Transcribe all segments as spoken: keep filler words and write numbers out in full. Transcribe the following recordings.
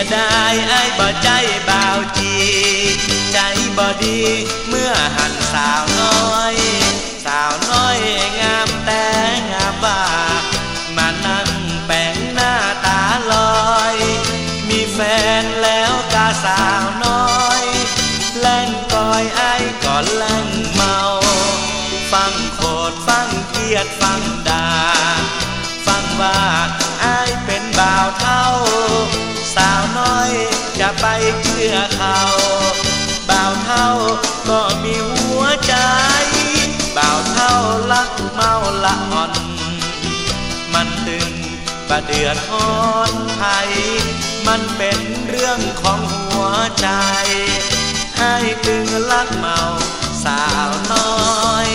ดายไอ้บ่ใจบ่าวจีใจบ่ดีเมื่อหันสาวน้อยสาวน้อยงามแต่งามว่ามานั่งแปลงหน้าตาลอยมีแฟนแล้วกาสาวน้อยแล่งกอยไอ้ก่อนแล่งเมาฟังโคดฟังเกียดฟังด่าฟังว่าไอ้เป็นบ่าวเท่าสาวน้อยจะไปเชื่อเขาบ่าวเท่าก็มีหัวใจบ่าวเท่าลักเมาละอ่อนมันตึงประเดือดฮ้อนไทยมันเป็นเรื่องของหัวใจให้ตึงลักเมาสาวน้อย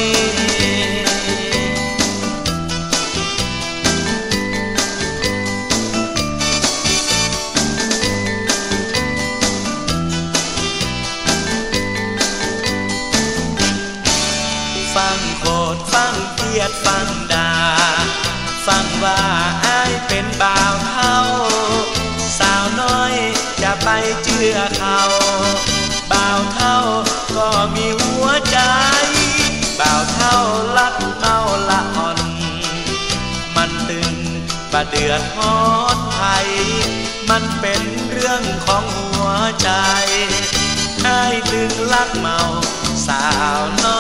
ฟังโคดฟังเกียดฟังด่าฟังว่าอ้ายเป็นบ่าวเท่าสาวน้อยจะไปเชื่อเขาบ่าวเท่าก็มีหัวใจบ่าวเท่าลักเมาละอ่อนมันตึงประเดือดฮ้อนไทยมันเป็นเรื่องของหัวใจอ้ายตึงลักเมาสาวน้อย